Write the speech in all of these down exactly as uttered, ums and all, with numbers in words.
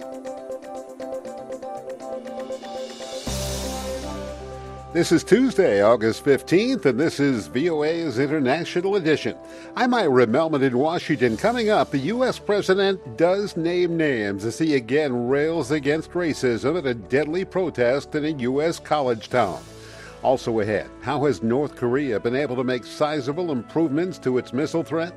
This is Tuesday, August fifteenth, and this is V O A's International Edition. I'm Ira Melman in Washington. Coming up, the U S president does name names as he again rails against racism at a deadly protest in a U S college town. Also ahead, how has North Korea been able to make sizable improvements to its missile threat?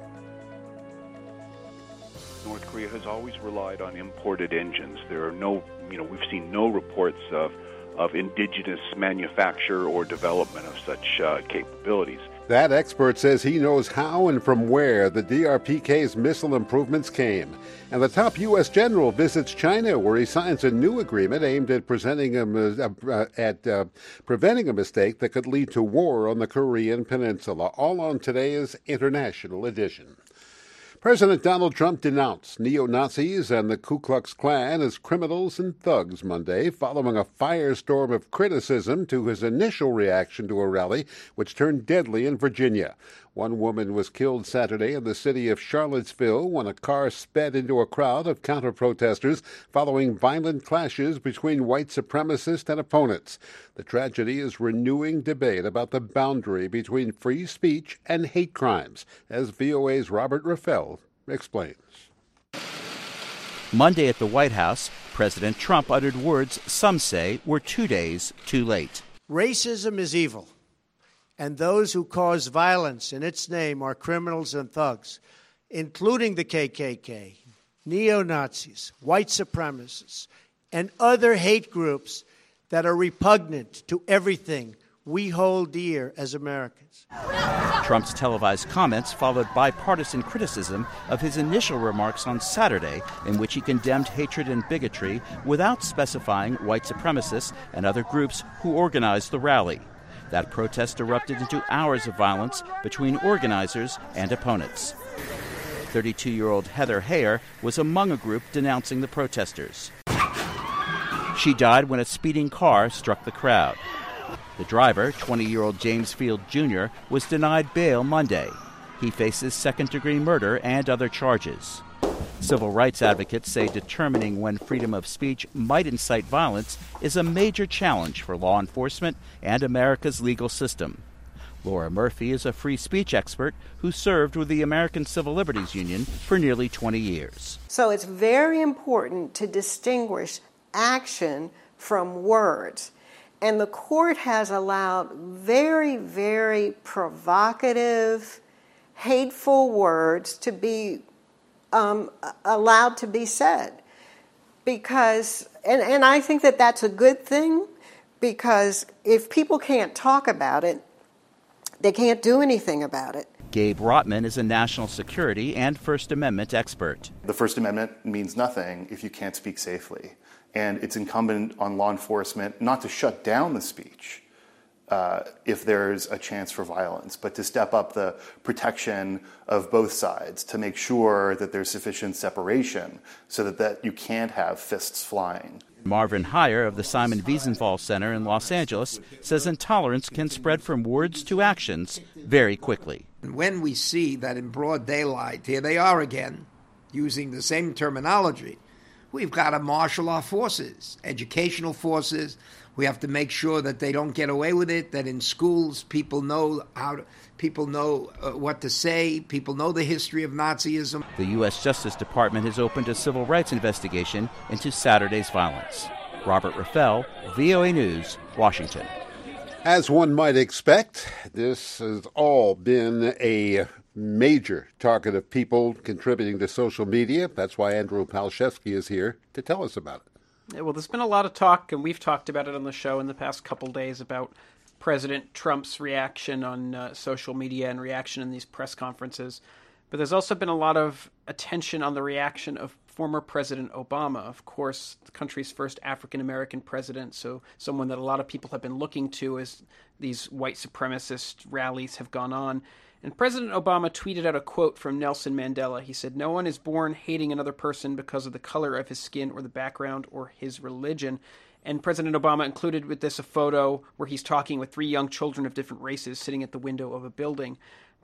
North Korea has always relied on imported engines. There are no, you know, we've seen no reports of of indigenous manufacture or development of such uh, capabilities. That expert says he knows how and from where the D R P K's missile improvements came. And the top U S general visits China, where he signs a new agreement aimed at presenting a, uh, at uh, preventing a mistake that could lead to war on the Korean Peninsula. All on today's International Edition. President Donald Trump denounced neo-Nazis and the Ku Klux Klan as criminals and thugs Monday, following a firestorm of criticism to his initial reaction to a rally which turned deadly in Virginia. One woman was killed Saturday in the city of Charlottesville when a car sped into a crowd of counter-protesters following violent clashes between white supremacists and opponents. The tragedy is renewing debate about the boundary between free speech and hate crimes, as V O A's Robert Raffel explains. Monday at the White House, President Trump uttered words some say were two days too late. Racism is evil, and those who cause violence in its name are criminals and thugs, including the K K K, neo-Nazis, white supremacists, and other hate groups that are repugnant to everything we hold dear as Americans. Trump's televised comments followed bipartisan criticism of his initial remarks on Saturday, in which he condemned hatred and bigotry without specifying white supremacists and other groups who organized the rally. That protest erupted into hours of violence between organizers and opponents. thirty-two-year-old Heather Heyer was among a group denouncing the protesters. She died when a speeding car struck the crowd. The driver, twenty-year-old James Field Junior, was denied bail Monday. He faces second-degree murder and other charges. Civil rights advocates say determining when freedom of speech might incite violence is a major challenge for law enforcement and America's legal system. Laura Murphy is a free speech expert who served with the American Civil Liberties Union for nearly twenty years. So it's very important to distinguish action from words. And the court has allowed very, very provocative, hateful words to be um, allowed to be said. Because, and, and I think that that's a good thing, because if people can't talk about it, they can't do anything about it. Gabe Rotman is a national security and First Amendment expert. The First Amendment means nothing if you can't speak safely. And it's incumbent on law enforcement not to shut down the speech uh, if there's a chance for violence, but to step up the protection of both sides to make sure that there's sufficient separation so that, that you can't have fists flying. Marvin Heyer of the Simon Wiesenthal Center in Los Angeles says intolerance can spread from words to actions very quickly. When we see that in broad daylight, here they are again, using the same terminology, we've got to marshal our forces, educational forces. We have to make sure that they don't get away with it, that in schools people know how to, people know uh, what to say, people know the history of Nazism. The U S Justice Department has opened a civil rights investigation into Saturday's violence. Robert Raffel, V O A News, Washington. As one might expect, this has all been a major target of people contributing to social media. That's why Andrew Palczewski is here to tell us about it. Yeah, well, there's been a lot of talk, and we've talked about it on the show in the past couple days, about President Trump's reaction on uh, social media and reaction in these press conferences. But there's also been a lot of attention on the reaction of former President Obama, of course, the country's first African-American president, so someone that a lot of people have been looking to as these white supremacist rallies have gone on. And President Obama tweeted out a quote from Nelson Mandela. He said, "No one is born hating another person because of the color of his skin or the background or his religion." And President Obama included with this a photo where he's talking with three young children of different races sitting at the window of a building.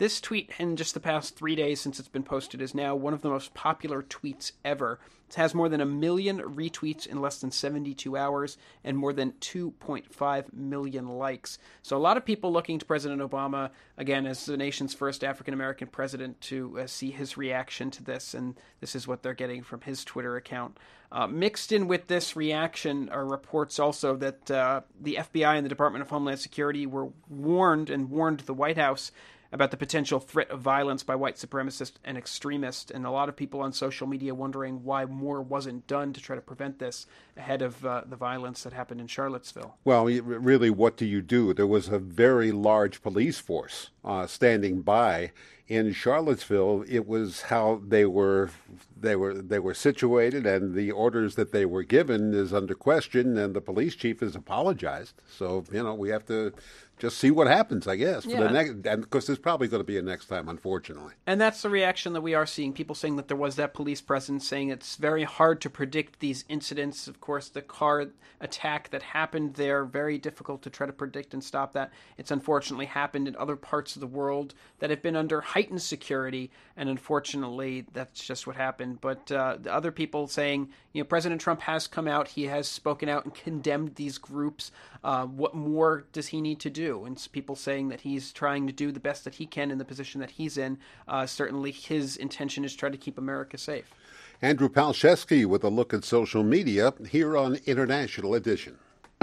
This tweet, in just the past three days since it's been posted, is now one of the most popular tweets ever. It has more than a million retweets in less than seventy-two hours and more than two point five million likes. So a lot of people looking to President Obama, again, as the nation's first African-American president, to uh, see his reaction to this, and this is what they're getting from his Twitter account. Uh, mixed in with this reaction are reports also that uh, the F B I and the Department of Homeland Security were warned and warned the White House about the potential threat of violence by white supremacists and extremists, and a lot of people on social media wondering why more wasn't done to try to prevent this ahead of uh, the violence that happened in Charlottesville. Well, really, what do you do? There was a very large police force uh, standing by in Charlottesville. It was how they were they were they were situated, and the orders that they were given is under question, and the police chief has apologized. So, you know, we have to just see what happens, I guess, for yeah. the next, and because there's probably going to be a next time, unfortunately. And that's the reaction that we are seeing. People saying that there was that police presence, saying it's very hard to predict these incidents. Of course, the car attack that happened there, very difficult to try to predict and stop that. It's unfortunately happened in other parts of the world that have been under heightened security, and unfortunately, that's just what happened. But uh, the other people saying, you know, President Trump has come out, he has spoken out and condemned these groups. Uh, what more does he need to do? And people saying that he's trying to do the best that he can in the position that he's in. Uh, certainly his intention is to try to keep America safe. Andrew Palczewski with a look at social media here on International Edition.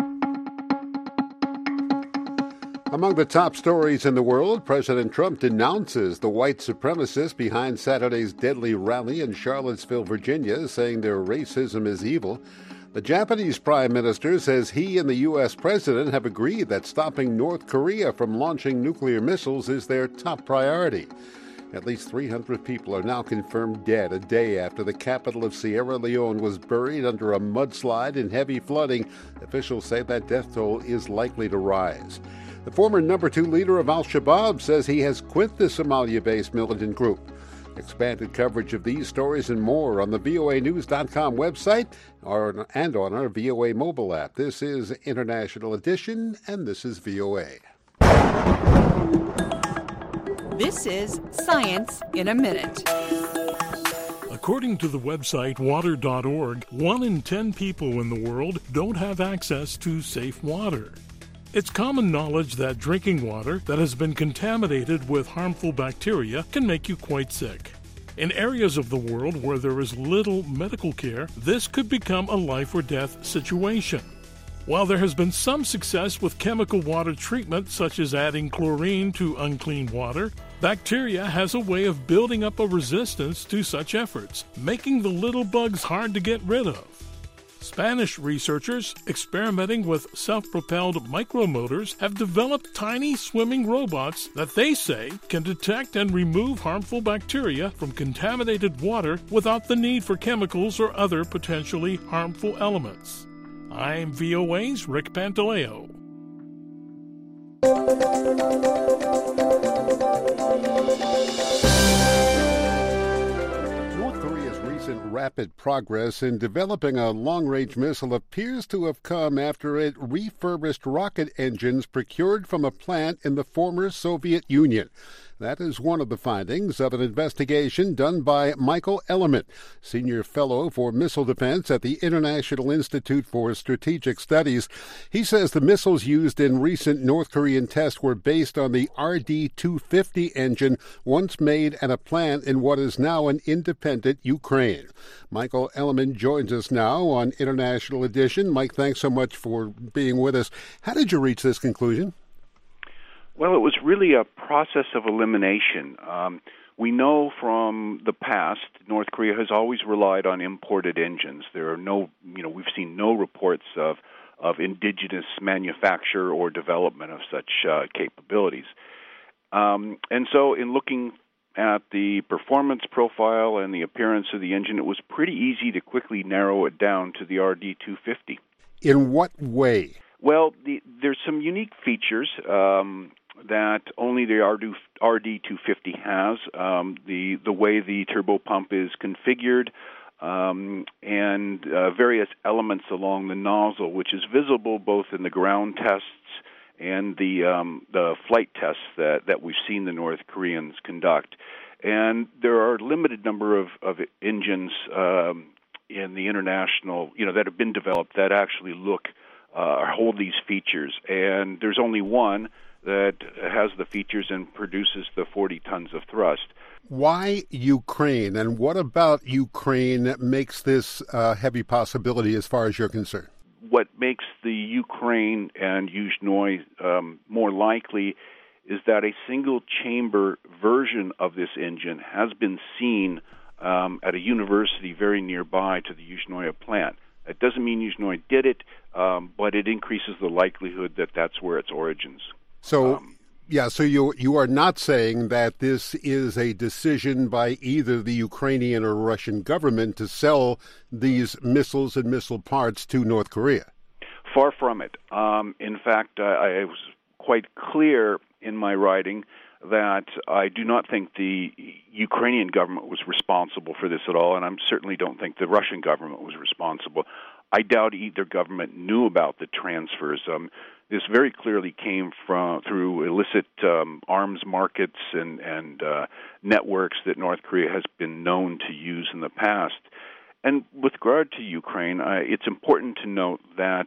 Among the top stories in the world, President Trump denounces the white supremacists behind Saturday's deadly rally in Charlottesville, Virginia, saying their racism is evil. The Japanese prime minister says he and the U S president have agreed that stopping North Korea from launching nuclear missiles is their top priority. At least three hundred people are now confirmed dead a day after the capital of Sierra Leone was buried under a mudslide and heavy flooding. Officials say that death toll is likely to rise. The former number two leader of al-Shabaab says he has quit the Somalia-based militant group. Expanded coverage of these stories and more on the V O A news dot com website or, and on our V O A mobile app. This is International Edition, and this is V O A. This is Science in a Minute. According to the website water dot org, one in ten people in the world don't have access to safe water. It's common knowledge that drinking water that has been contaminated with harmful bacteria can make you quite sick. In areas of the world where there is little medical care, this could become a life or death situation. While there has been some success with chemical water treatment, such as adding chlorine to unclean water, bacteria has a way of building up a resistance to such efforts, making the little bugs hard to get rid of. Spanish researchers experimenting with self-propelled micromotors have developed tiny swimming robots that they say can detect and remove harmful bacteria from contaminated water without the need for chemicals or other potentially harmful elements. I'm V O A's Rick Pantaleo. Rapid progress in developing a long-range missile appears to have come after it refurbished rocket engines procured from a plant in the former Soviet Union. That is one of the findings of an investigation done by Michael Ellermann, Senior Fellow for Missile Defense at the International Institute for Strategic Studies. He says the missiles used in recent North Korean tests were based on the R D two fifty engine once made at a plant in what is now an independent Ukraine. Michael Ellermann joins us now on International Edition. Mike, thanks so much for being with us. How did you reach this conclusion? Well, it was really a process of elimination. Um, we know from the past, North Korea has always relied on imported engines. There are no, you know, we've seen no reports of, of indigenous manufacture or development of such uh, capabilities. Um, and so in looking at the performance profile and the appearance of the engine, it was pretty easy to quickly narrow it down to the R D two fifty. In what way? Well, the, there's some unique features um, that only the R D two fifty has. Um, the the way the turbopump is configured, um, and uh, various elements along the nozzle, which is visible both in the ground tests and the um, the flight tests that, that we've seen the North Koreans conduct. And there are a limited number of, of engines um, in the international, you know, that have been developed that actually look uh, or hold these features. And there's only one that has the features and produces the forty tons of thrust. Why Ukraine, and what about Ukraine makes this a heavy possibility as far as you're concerned? What makes the Ukraine and Yuzhnoye um, more likely is that a single-chamber version of this engine has been seen um, at a university very nearby to the Yuzhnoye plant. It doesn't mean Yuzhnoye did it, um, but it increases the likelihood that that's where its origins. So, um, yeah, so you you are not saying that this is a decision by either the Ukrainian or Russian government to sell these missiles and missile parts to North Korea? Far from it. Um, in fact, I, I was quite clear in my writing that I do not think the Ukrainian government was responsible for this at all, and I certainly don't think the Russian government was responsible. I doubt either government knew about the transfers. Um, this very clearly came from through illicit um, arms markets and, and uh, networks that North Korea has been known to use in the past. And with regard to Ukraine, uh, it's important to note that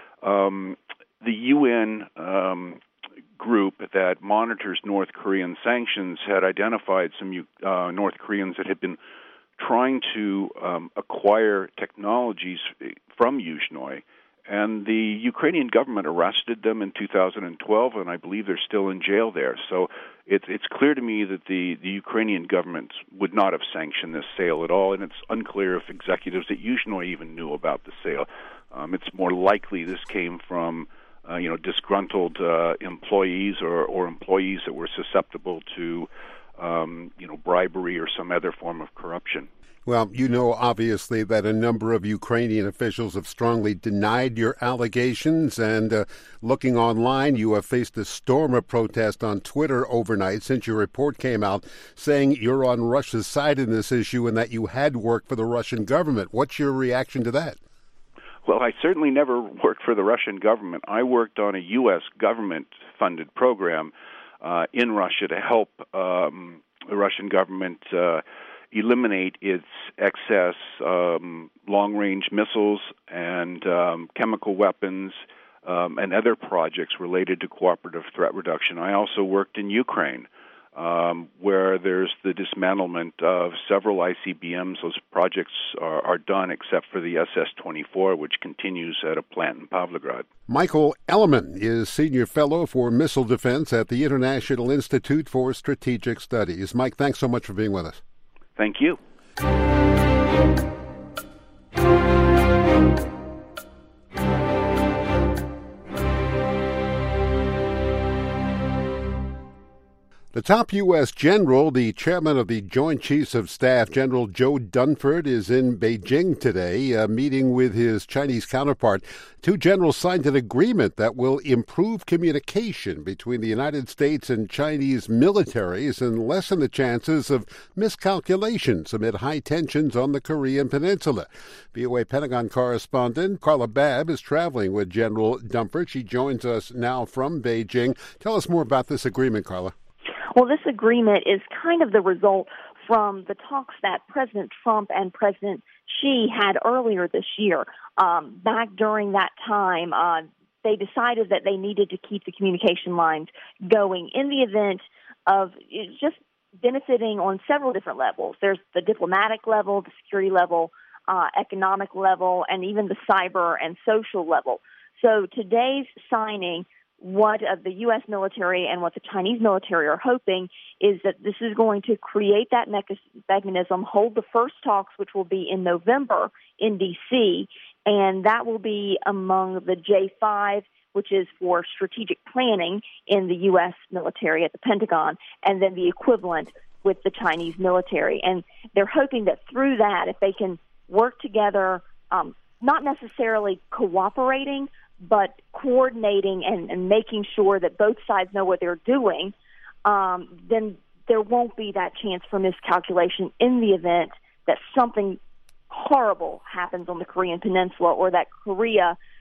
um, the U N um, group that monitors North Korean sanctions had identified some uh, North Koreans that had been trying to um, acquire technologies from Yuzhnoye, and the Ukrainian government arrested them in two thousand twelve, and I believe they're still in jail there. So it's it's clear to me that the, the Ukrainian government would not have sanctioned this sale at all, and it's unclear if executives at Yuzhnoye even knew about the sale. Um, it's more likely this came from uh, you know disgruntled uh, employees or, or employees that were susceptible to Um, you know, bribery or some other form of corruption. Well, you know, obviously, that a number of Ukrainian officials have strongly denied your allegations, and uh, looking online, you have faced a storm of protest on Twitter overnight since your report came out, saying you're on Russia's side in this issue and that you had worked for the Russian government. What's your reaction to that? Well, I certainly never worked for the Russian government. I worked on a U S government-funded program Uh, in Russia to help um, the Russian government uh, eliminate its excess um, long-range missiles and um, chemical weapons um, and other projects related to cooperative threat reduction. I also worked in Ukraine, um, where there's the dismantlement of several I C B Ms. Those projects are, are done except for the S S twenty-four, which continues at a plant in Pavlograd. Michael Elleman is Senior Fellow for Missile Defense at the International Institute for Strategic Studies. Mike, thanks so much for being with us. Thank you. The top U S general, the chairman of the Joint Chiefs of Staff, General Joe Dunford, is in Beijing today, uh, meeting with his Chinese counterpart. Two generals signed an agreement that will improve communication between the United States and Chinese militaries and lessen the chances of miscalculations amid high tensions on the Korean Peninsula. V O A Pentagon correspondent Carla Babb is traveling with General Dunford. She joins us now from Beijing. Tell us more about this agreement, Carla. Well, this agreement is kind of the result from the talks that President Trump and President Xi had earlier this year. Um, back during that time, uh, they decided that they needed to keep the communication lines going in the event of just benefiting on several different levels. There's the diplomatic level, the security level, uh, economic level, and even the cyber and social level. So today's signing, what uh, the U S military and what the Chinese military are hoping is that this is going to create that mechanism, hold the first talks, which will be in November in D C, and that will be among the J five, which is for strategic planning in the U S military at the Pentagon, and then the equivalent with the Chinese military. And they're hoping that through that, if they can work together, um, not necessarily cooperating, but coordinating and, and making sure that both sides know what they're doing, um, then there won't be that chance for miscalculation in the event that something horrible happens on the Korean Peninsula or that Korea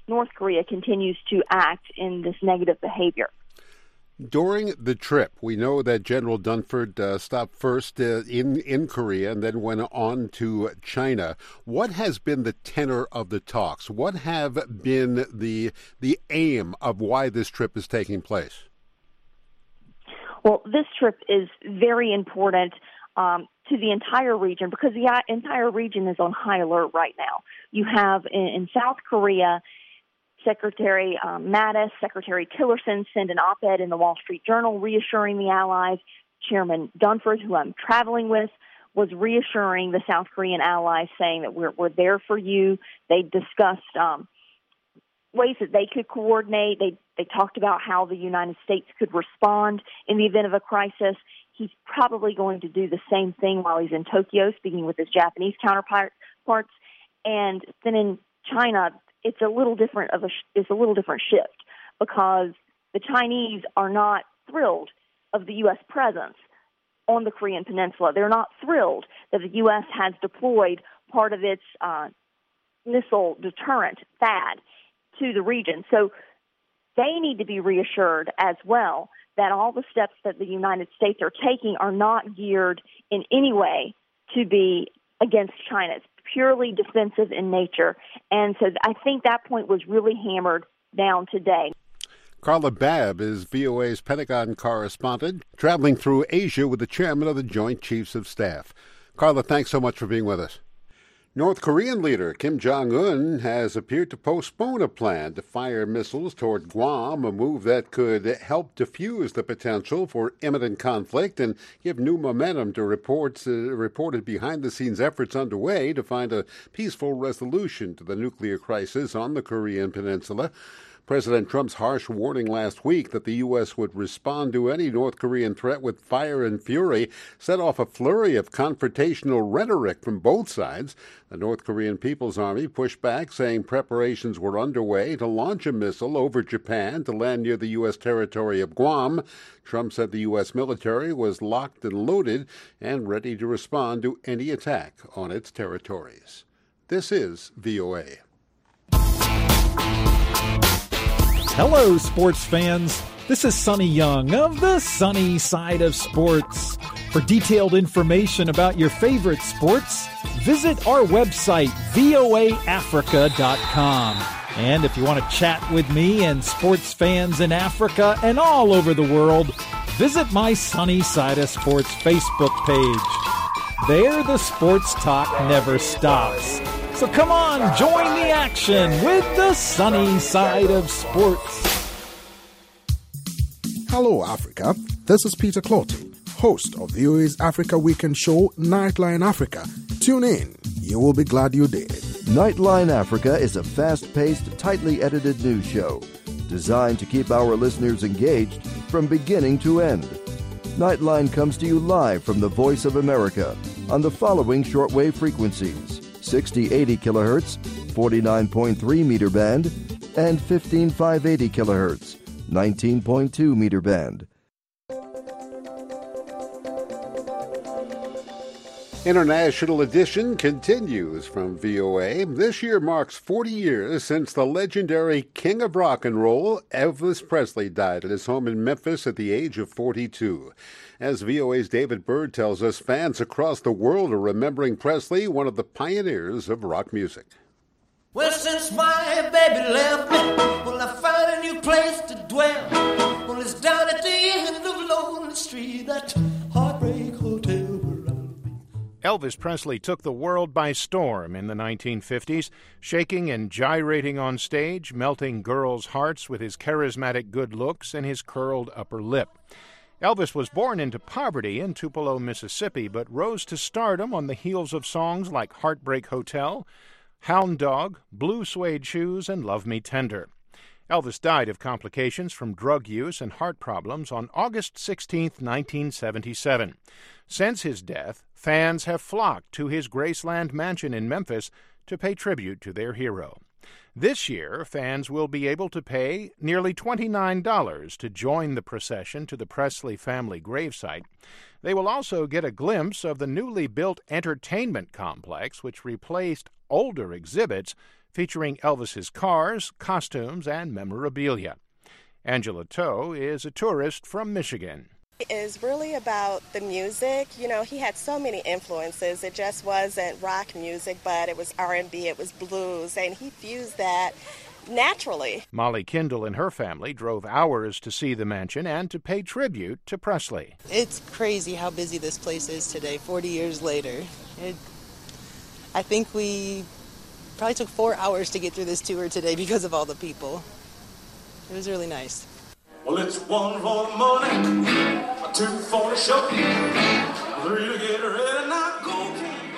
North Korea continues to act in this negative behavior. During the trip, we know that General Dunford uh, stopped first uh, in, in Korea and then went on to China. What has been the tenor of the talks? What have been the the aim of why this trip is taking place? Well, this trip is very important um, to the entire region because the entire region is on high alert right now. You have in, in South Korea, Secretary um, Mattis, Secretary Tillerson sent an op-ed in the Wall Street Journal reassuring the allies. Chairman Dunford, who I'm traveling with, was reassuring the South Korean allies, saying that we're, we're there for you. They discussed um, ways that they could coordinate. They they talked about how the United States could respond in the event of a crisis. He's probably going to do the same thing while he's in Tokyo, speaking with his Japanese counterparts. And then in China, it's a little different of a it's a little different shift because the Chinese are not thrilled of the U S presence on the Korean Peninsula. They're not thrilled that the U S has deployed part of its uh, missile deterrent, THAAD, to the region. So they need to be reassured as well that all the steps that the United States are taking are not geared in any way to be against China. It's purely defensive in nature. And so I think that point was really hammered down today. Carla Babb is V O A's Pentagon correspondent, traveling through Asia with the chairman of the Joint Chiefs of Staff. Carla, thanks so much for being with us. North Korean leader Kim Jong-un has appeared to postpone a plan to fire missiles toward Guam, a move that could help defuse the potential for imminent conflict and give new momentum to reports uh, reported behind-the-scenes efforts underway to find a peaceful resolution to the nuclear crisis on the Korean Peninsula. President Trump's harsh warning last week that the U S would respond to any North Korean threat with fire and fury set off a flurry of confrontational rhetoric from both sides. The North Korean People's Army pushed back, saying preparations were underway to launch a missile over Japan to land near the U S territory of Guam. Trump said the U S military was locked and loaded and ready to respond to any attack on its territories. This is V O A. Hello, sports fans. This is Sonny Young of the Sunny Side of Sports. For detailed information about your favorite sports, visit our website, V O A Africa dot com. And if you want to chat with me and sports fans in Africa and all over the world, visit my Sunny Side of Sports Facebook page. There, the sports talk never stops. So come on, join the action with the Sunny Side of Sports. Hello, Africa. This is Peter Clotty, host of V O A's Africa Weekend show, Nightline Africa. Tune in. You will be glad you did. Nightline Africa is a fast-paced, tightly edited news show designed to keep our listeners engaged from beginning to end. Nightline comes to you live from the Voice of America on the following shortwave frequencies: sixty eighty kilohertz, forty-nine point three meter band, and fifteen five eighty kilohertz, nineteen point two meter band. International Edition continues from V O A. This year marks forty years since the legendary king of rock and roll, Elvis Presley, died at his home in Memphis at the age of forty-two. As V O A's David Byrd tells us, fans across the world are remembering Presley, one of the pioneers of rock music. Well, since my baby left me, well, I found a new place to dwell. Well, it's down at the end of Lonely Street, that Heartbreak Hotel. Elvis Presley took the world by storm in the nineteen fifties, shaking and gyrating on stage, melting girls' hearts with his charismatic good looks and his curled upper lip. Elvis was born into poverty in Tupelo, Mississippi, but rose to stardom on the heels of songs like Heartbreak Hotel, Hound Dog, Blue Suede Shoes, and Love Me Tender. Elvis died of complications from drug use and heart problems on August sixteenth, nineteen seventy-seven. Since his death, fans have flocked to his Graceland mansion in Memphis to pay tribute to their hero. This year, fans will be able to pay nearly twenty-nine dollars to join the procession to the Presley family gravesite. They will also get a glimpse of the newly built entertainment complex, which replaced older exhibits featuring Elvis's cars, costumes, and memorabilia. Angela Toe is a tourist from Michigan. It is really about the music. You know, he had so many influences. It just wasn't rock music, but it was R and B, it was blues, and he fused that naturally. Molly Kindle and her family drove hours to see the mansion and to pay tribute to Presley. It's crazy how busy this place is today, forty years later. It, I think we probably took four hours to get through this tour today because of all the people. It was really nice. Well, it's one for the morning, two for the show, three to get ready, now go.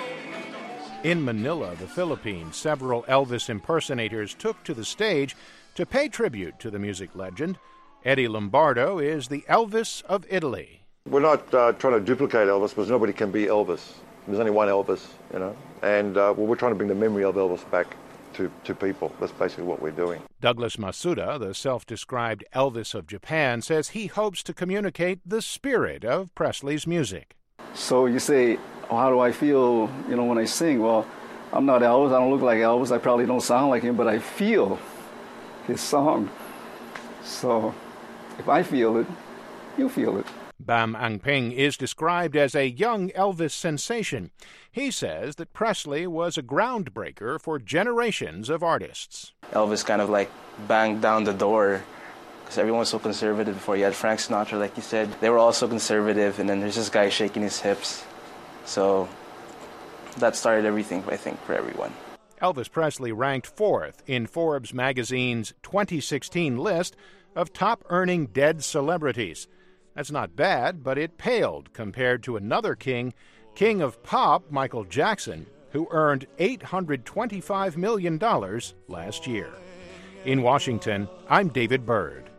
In Manila, the Philippines, several Elvis impersonators took to the stage to pay tribute to the music legend. Eddie Lombardo is the Elvis of Italy. We're not uh, trying to duplicate Elvis because nobody can be Elvis. There's only one Elvis, you know, and uh, well, we're trying to bring the memory of Elvis back to, to people. That's basically what we're doing. Douglas Masuda, the self-described Elvis of Japan, says he hopes to communicate the spirit of Presley's music. So you say, oh, how do I feel, you know, when I sing? Well, I'm not Elvis. I don't look like Elvis. I probably don't sound like him, but I feel his song. So if I feel it, you feel it. Bam Angping is described as a young Elvis sensation. He says that Presley was a groundbreaker for generations of artists. Elvis kind of like banged down the door because everyone was so conservative before. You had Frank Sinatra, like you said. They were all so conservative, and then there's this guy shaking his hips. So that started everything, I think, for everyone. Elvis Presley ranked fourth in Forbes magazine's twenty sixteen list of top-earning dead celebrities. That's not bad, but it paled compared to another king, king of pop, Michael Jackson, who earned eight hundred twenty-five million dollars last year. In Washington, I'm David Byrd.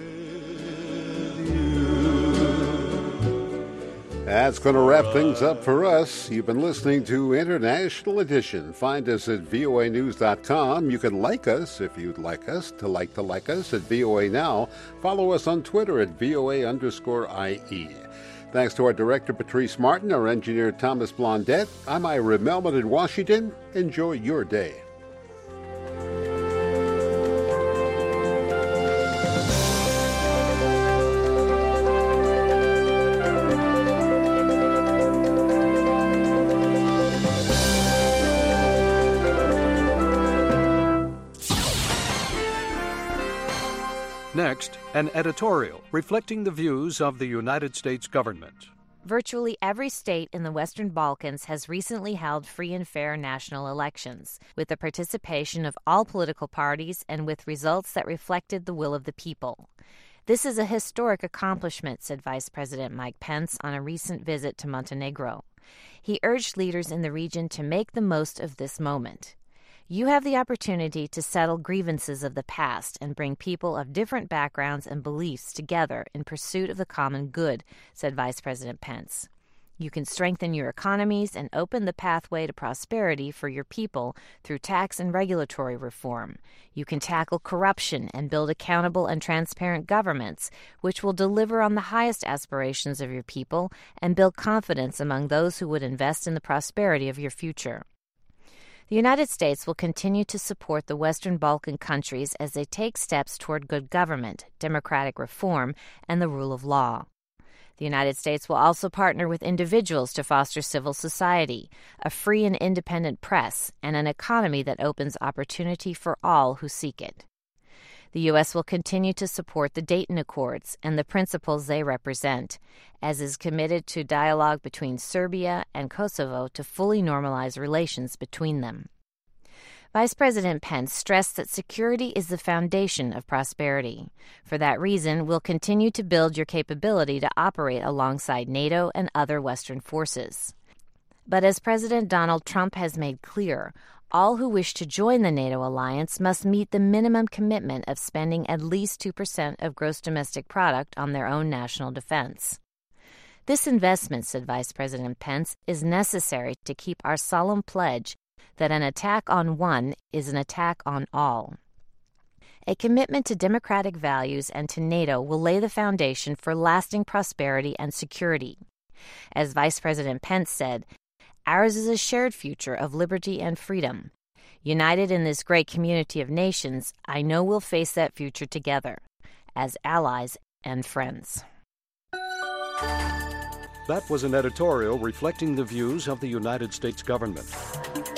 That's going to wrap things up for us. You've been listening to International Edition. Find us at V O A news dot com. You can like us if you'd like us to like to like us at V O A Now. Follow us on Twitter at V O A underscore I E. Thanks to our director, Patrice Martin, our engineer, Thomas Blondette. I'm Ira Melman in Washington. Enjoy your day. Next, an editorial reflecting the views of the United States government. Virtually every state in the Western Balkans has recently held free and fair national elections, with the participation of all political parties and with results that reflected the will of the people. This is a historic accomplishment, said Vice President Mike Pence on a recent visit to Montenegro. He urged leaders in the region to make the most of this moment. You have the opportunity to settle grievances of the past and bring people of different backgrounds and beliefs together in pursuit of the common good, said Vice President Pence. You can strengthen your economies and open the pathway to prosperity for your people through tax and regulatory reform. You can tackle corruption and build accountable and transparent governments, which will deliver on the highest aspirations of your people and build confidence among those who would invest in the prosperity of your future. The United States will continue to support the Western Balkan countries as they take steps toward good government, democratic reform, and the rule of law. The United States will also partner with individuals to foster civil society, a free and independent press, and an economy that opens opportunity for all who seek it. The U S will continue to support the Dayton Accords and the principles they represent, as is committed to dialogue between Serbia and Kosovo to fully normalize relations between them. Vice President Pence stressed that security is the foundation of prosperity. For that reason, we'll continue to build your capability to operate alongside NATO and other Western forces. But as President Donald Trump has made clear, all who wish to join the NATO alliance must meet the minimum commitment of spending at least two percent of gross domestic product on their own national defense. This investment, said Vice President Pence, is necessary to keep our solemn pledge that an attack on one is an attack on all. A commitment to democratic values and to NATO will lay the foundation for lasting prosperity and security. As Vice President Pence said, ours is a shared future of liberty and freedom. United in this great community of nations, I know we'll face that future together, as allies and friends. That was an editorial reflecting the views of the United States government.